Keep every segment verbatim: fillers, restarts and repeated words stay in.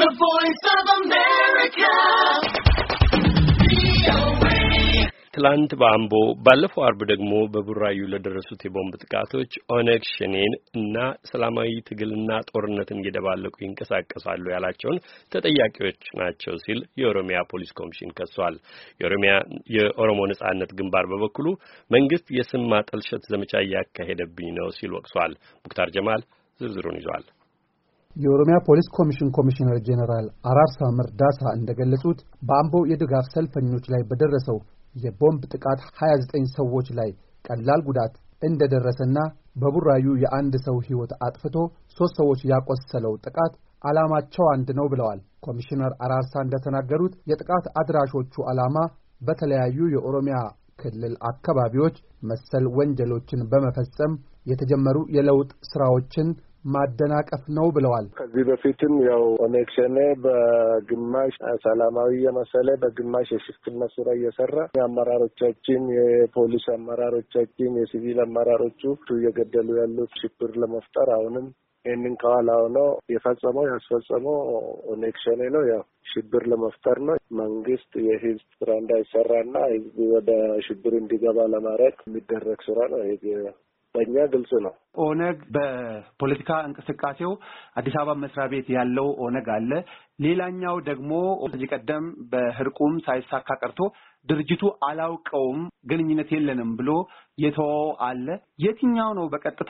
The Voice of America. ትላንት በአምቦ ባለፈው አርብ ደግሞ በቡራዩ ለደረሱት የቦምብ ጥቃቶች ኦነግ ሸኔን እና ሰላማዊ ትግልና ጦርነትን እየደባለቁ ይንቀሳቀሳሉ ያላቸውን ተጠያቂዎች ናቸው ሲል የኦሮሚያ ፖሊስ ኮሚሽን ከሷል። የኦሮሚያ የኦሮሞ ነጻነት ግንባር በበኩሉ መንግስት የስም ማጠልሸት ዘመቻ እያካሄደብኝ ነው ሲል ወቅሷል። ሙክታር ጀማል ዝርዝሩን ይዟል። የኦሮሚያ ፖሊስ ኮሚሽን ኮሚሽነር ጄኔራል አራርሳ መርዳሳ እንደገለጹት በአምቦ የድጋፍ ሰልፈኞች ላይ በደረሰው የቦምብ ጥቃት ሃያ ዘጠኝ ሰዎች ላይ ቀላል ጉዳት እንደደረሰና በቡራዩ የአንድ ሰው ሕይወት አጥፍቶ ሶስት ሰዎች ያቆሰለው ጥቃት ዓላማቸው አንድ ነው ብለዋል። ኮሚሽነር አራርሳ እንደተናገሩት የጥቃት አድራሾቹ ዓላማ በተለያዩ የኦሮሚያ ክልል አካባቢዎች መሰል ወንጀሎችን በመፈጸም የተጀመሩ የለውጥ ስራዎችን ማደናቀፍ ነው ብለዋል። ከዚህ በፊትም ያው ኦነግ ሸኔ በግማሽ ሰላማዊ የመሰለ በግማሽ የሽፍትነት ስራ እየሰራ የአመራሮቻችን የፖሊስ አመራሮቻችን የሲቪል አመራሮቹ እየገደሉ ያሉት ሽብር ለመፍጠር አሁንም ይህንን ከኋላ ሆኖ የፈጸመው ያስፈጸመው ኦነግ ሸኔ ነው። ያው ሽብር ለመፍጠር ነው። መንግስት የህዝብ ስራ እንዳይሰራና ህዝብ ወደ ሽብር እንዲገባ ለማድረግ የሚደረግ ስራ ነው። በእኛ ግልጽ ነው። ኦነግ በፖለቲካ እንቅስቃሴው አዲስ አበባ መስሪያ ቤት ያለው ኦነግ አለ። ሌላኛው ደግሞ ከዚህ ቀደም በህርቁም ሳይሳካ ቀርቶ ድርጅቱ አላውቀውም ግንኙነት የለንም ብሎ የተወው አለ። የትኛው ነው በቀጥታ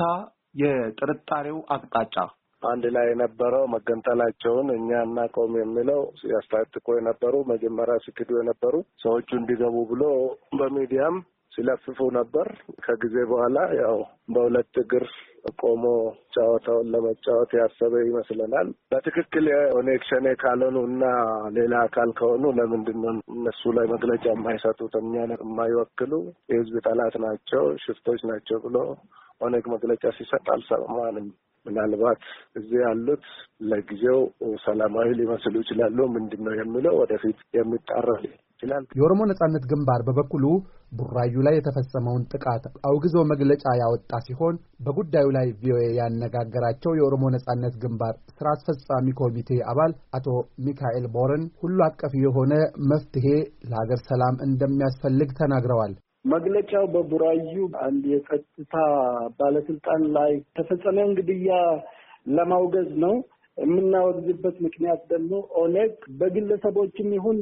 የጥርጣሬው አቅጣጫ? አንድ ላይ የነበረው መገንጠላቸውን እኛ እናቆም የሚለው ያስታጥቆ የነበሩ መጀመሪያ ሲክዱ የነበሩ ሰዎቹ እንዲገቡ ብሎ በሚዲያም ሲለፍፉ ነበር። ከጊዜ በኋላ ያው በሁለት እግር ቆሞ ጨዋታውን ለመጫወት ያሰበ ይመስለናል። በትክክል የኦነግ ሸኔ ካልሆኑ እና ሌላ አካል ከሆኑ ለምንድን ነው እነሱ ላይ መግለጫ የማይሰጡት? እኛን የማይወክሉ የህዝብ ጠላት ናቸው፣ ሽፍቶች ናቸው ብሎ ኦነግ መግለጫ ሲሰጥ አልሰማንም። ምናልባት እዚህ ያሉት ለጊዜው ሰላማዊ ሊመስሉ ይችላሉ። ምንድነው የሚለው ወደፊት የሚጣራ ይችላል። የኦሮሞ ነጻነት ግንባር በበኩሉ ቡራዩ ላይ የተፈጸመውን ጥቃት አውግዞ መግለጫ ያወጣ ሲሆን በጉዳዩ ላይ ቪኦኤ ያነጋገራቸው የኦሮሞ ነጻነት ግንባር ስራ አስፈጻሚ ኮሚቴ አባል አቶ ሚካኤል ቦረን ሁሉ አቀፍ የሆነ መፍትሄ ለሀገር ሰላም እንደሚያስፈልግ ተናግረዋል። መግለጫው በቡራዩ አንድ የጸጥታ ባለስልጣን ላይ ተፈጸመ ግድያ ለማውገዝ ነው። የምናወግዝበት ምክንያት ደግሞ ኦነግ በግለሰቦችም ይሁን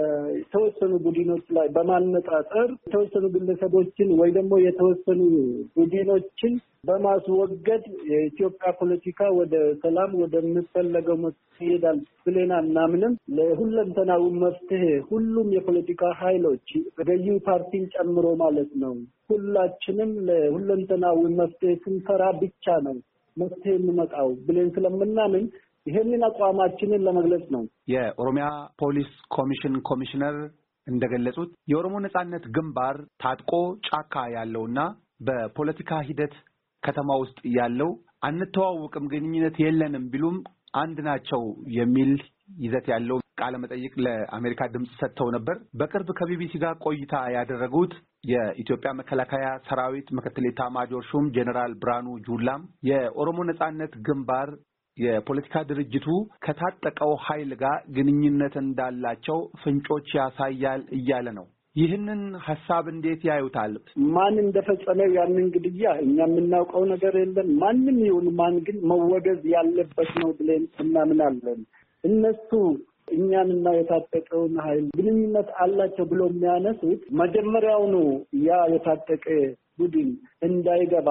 በተወሰኑ ቡድኖች ላይ በማነጣጠር የተወሰኑ ግለሰቦችን ወይ ደግሞ የተወሰኑ ቡድኖችን በማስወገድ የኢትዮጵያ ፖለቲካ ወደ ሰላም ወደሚፈለገው መፍትሄ ይሄዳል ብለን አናምንም። ለሁለንተናዊ መፍትሄ ሁሉም የፖለቲካ ኃይሎች ገዢው ፓርቲን ጨምሮ ማለት ነው ሁላችንም ለሁለንተናዊ መፍትሄ ስንሰራ ብቻ ነው መፍትሄ የሚመጣው ብለን ስለምናምን ይሄንን አቋማችንን ለመግለጽ ነው። የኦሮሚያ ፖሊስ ኮሚሽን ኮሚሽነር እንደገለጹት የኦሮሞ ነጻነት ግንባር ታጥቆ ጫካ ያለውና በፖለቲካ ሂደት ከተማ ውስጥ ያለው አንተዋወቅም ግንኙነት የለንም ቢሉም አንድ ናቸው የሚል ይዘት ያለው ቃለ መጠይቅ ለአሜሪካ ድምጽ ሰጥተው ነበር። በቅርብ ከቢቢሲ ጋር ቆይታ ያደረጉት የኢትዮጵያ መከላከያ ሰራዊት ምክትል ኤታማዦር ሹም ጄኔራል ብርሃኑ ጁላም የኦሮሞ ነጻነት ግንባር የፖለቲካ ድርጅቱ ከታጠቀው ኃይል ጋር ግንኙነት እንዳላቸው ፍንጮች ያሳያል እያለ ነው። ይህንን ሐሳብ እንዴት ያዩታል? ማን እንደፈጸመ ያንን ግድያ እኛ የምናውቀው ነገር የለም። ማንም ይሁን ማን ግን መወገዝ ያለበት ነው ብለን እናምናለን። እነሱ እኛንና የታጠቀውን ኃይል ግንኙነት አላቸው ብሎ የሚያነሱት መጀመሪያውኑ ያ የታጠቀ ቡድን እንዳይገባ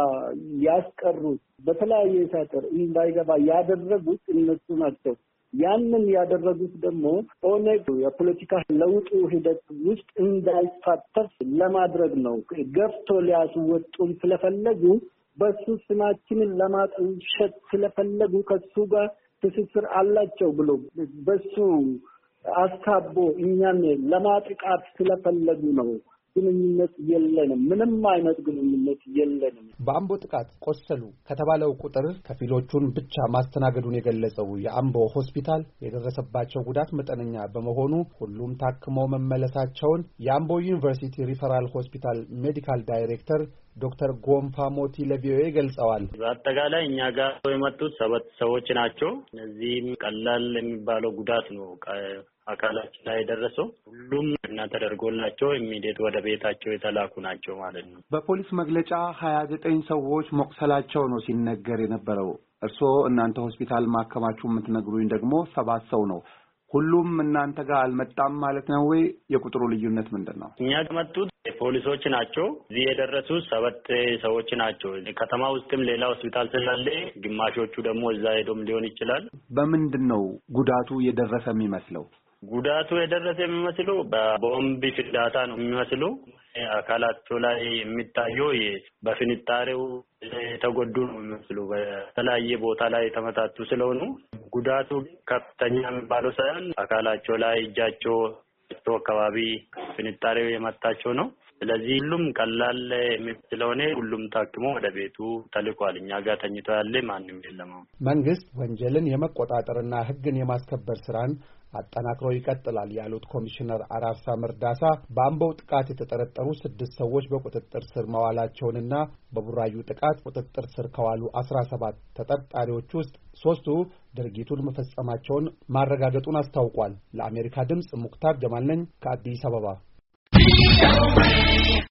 ያስቀሩት በተለያየ ሳጥር እንዳይገባ ያደረጉት እነሱ ናቸው። ያንን ያደረጉት ደግሞ ኦነግ የፖለቲካ ለውጡ ሂደት ውስጥ እንዳይሳተፍ ለማድረግ ነው። ገፍቶ ሊያስወጡን ስለፈለጉ በሱ ስማችንን ለማጥልሸት ስለፈለጉ ከሱ ጋር ትስስር አላቸው ብሎ በሱ አስካቦ እኛን ለማጥቃት ስለፈለጉ ነው። ግንኙነት የለንም፣ ምንም አይነት ግንኙነት የለንም። በአምቦ ጥቃት ቆሰሉ ከተባለው ቁጥር ከፊሎቹን ብቻ ማስተናገዱን የገለጸው የአምቦ ሆስፒታል የደረሰባቸው ጉዳት መጠነኛ በመሆኑ ሁሉም ታክመው መመለሳቸውን የአምቦ ዩኒቨርሲቲ ሪፈራል ሆስፒታል ሜዲካል ዳይሬክተር ዶክተር ጎንፋ ሞቲ ለቪኦኤ ገልጸዋል። በአጠቃላይ እኛ ጋር የመጡት ሰባት ሰዎች ናቸው። እነዚህም ቀላል የሚባለው ጉዳት ነው አካላቸው ላይ የደረሰው። ሁሉም እና ተደርጎላቸው ኢሚዲየት ወደ ቤታቸው የተላኩ ናቸው ማለት ነው። በፖሊስ መግለጫ ሀያ ዘጠኝ ሰዎች መቁሰላቸው ነው ሲነገር የነበረው። እርስዎ እናንተ ሆስፒታል ማከማችሁ የምትነግሩኝ ደግሞ ሰባት ሰው ነው። ሁሉም እናንተ ጋር አልመጣም ማለት ነው ወይ? የቁጥሩ ልዩነት ምንድነው? እኛ ከመጡት ፖሊሶች ናቸው። እዚህ የደረሱት ሰባት ሰዎች ናቸው። ከተማ ውስጥም ሌላ ሆስፒታል ስላለ ግማሾቹ ደግሞ እዛ ሄዶም ሊሆን ይችላል። በምንድነው ጉዳቱ የደረሰ የሚመስለው? ጉዳቱ የደረሰ የሚመስለው በቦምብ ፍንዳታ ነው የሚመስለው። አካላቸው ላይ የሚታየው በፍንጣሬው የተጎዱ ነው የሚመስለው። በተለያየ ቦታ ላይ የተመታቱ ስለሆኑ ጉዳቱ ከፍተኛ የሚባለው ሳይሆን አካላቸው ላይ እጃቸው አካባቢ ፍንጣሬው የመታቸው ነው። ስለዚህ ሁሉም ቀላል ስለሆነ ሁሉም ታክሞ ወደ ቤቱ ተልኳል። እኛ ጋር ተኝቶ ያለ ማንም የለም። መንግስት ወንጀልን የመቆጣጠርና ህግን የማስከበር ስራን አጠናክሮ ይቀጥላል ያሉት ኮሚሽነር አራርሳ መርዳሳ በአምቦው ጥቃት የተጠረጠሩ ስድስት ሰዎች በቁጥጥር ስር መዋላቸውንና በቡራዩ ጥቃት ቁጥጥር ስር ከዋሉ አስራ ሰባት ተጠርጣሪዎች ውስጥ ሶስቱ ድርጊቱን መፈጸማቸውን ማረጋገጡን አስታውቋል። ለአሜሪካ ድምጽ ሙክታር ጀማል ነኝ ከአዲስ አበባ።